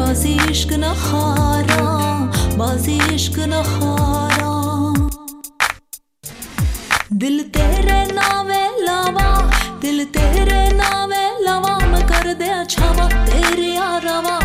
बाजी इश्क न खारा, बाजी इश्क न खारा। दिल तेरे नावे लावा, दिल तेरे नावे लावा, मैं कर दे छावा तेरे यारावा।